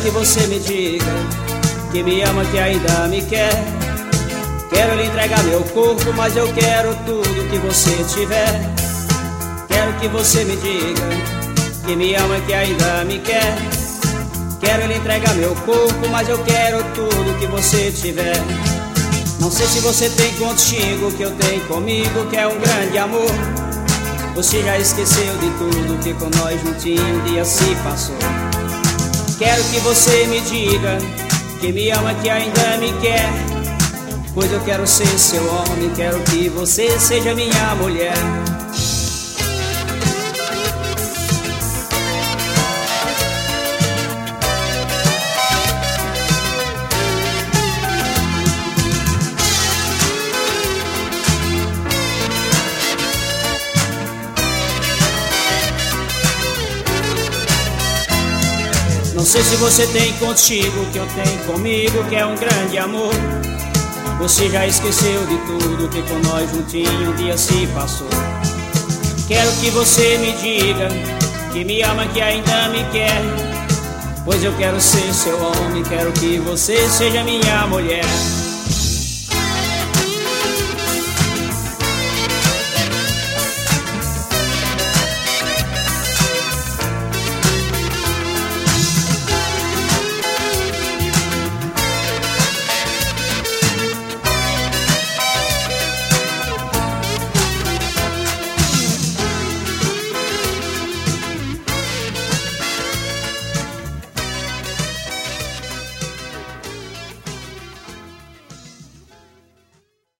que você me diga que me ama, que ainda me quer. Quero lhe entregar meu corpo, mas eu quero tudo que você tiver. Quero que você me diga que me ama, que ainda me quer. Quero lhe entregar meu corpo, mas eu quero tudo que você tiver. Não sei se você tem contigo o que eu tenho comigo, que é um grande amor. Você já esqueceu de tudo que com nós juntinho um dia se passou. Quero que você me diga que me ama, que ainda me quer, pois eu quero ser seu homem, quero que você seja minha mulher. Não sei se você tem contigo o que eu tenho comigo, que é um grande amor. Você já esqueceu de tudo que com nós juntinho um dia se passou. Quero que você me diga que me ama, que ainda me quer, pois eu quero ser seu homem, quero que você seja minha mulher.